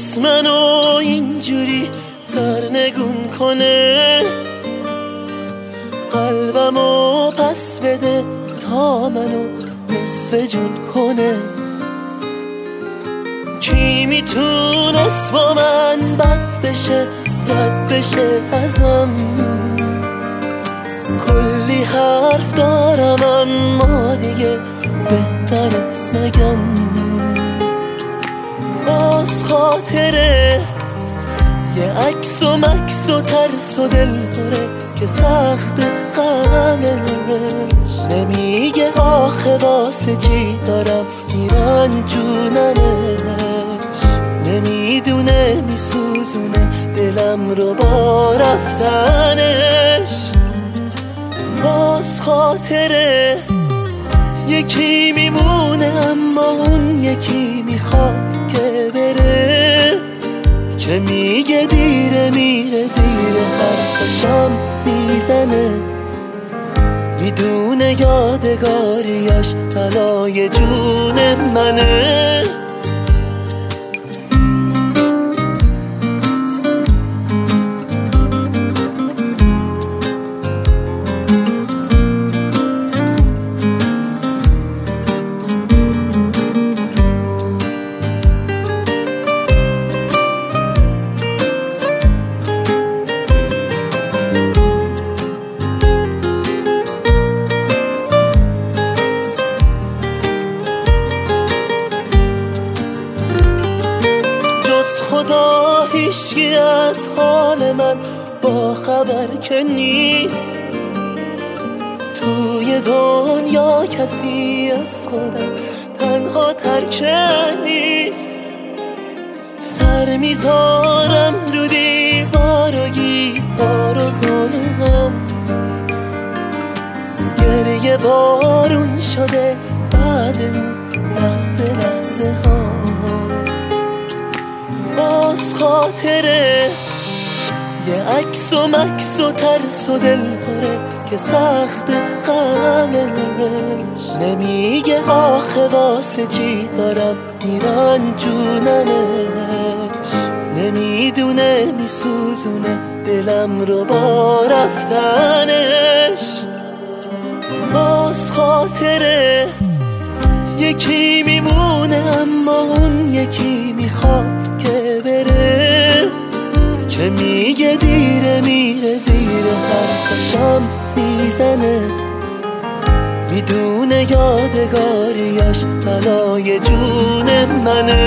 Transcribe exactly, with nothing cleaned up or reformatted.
باز منو اینجوری سرنگون کنه، قلبمو پس بده تا منو نصف جون کنه. کی میتونست با من بد بشه، رد بشه ازم؟ کلی حرف دارم اما دیگه بهتره نگم. باز خاطره یه عکس و مکس و ترس و دل داره که سخت غمش. نمیگه آخه واسه چی دارم میرنجوننش، نمیدونه میسوزونه دلم رو با رفتنش. باز خاطره یکی میمونه اما اون یکی میخواد که بره، که میگه دیره میره زیر حرفشم میزنه. میدونه یادگاریش بلای جون منه. خدا هیچکی از حال من با خبر که نیست. توی دنیا کسی از خودم تنها ترکه نیست. سر میذارم رو دیوار و گیتار و زانوام، گریه بارون شده بعد اون لحظه لحظه ها. باز خاطره یه عکس و مکس و ترس و دل داره که سخت غمش. نمیگه آخه واسه چی دارم میرنجوننش، نمیدونه میسوزونه دلم رو با رفتنش. باز خاطره یکی میمونه اما اون یکی میخواد که بره، که میگه دیره میره زیر حرفشم میزنه. میدونه یادگاریش بلای جون منه.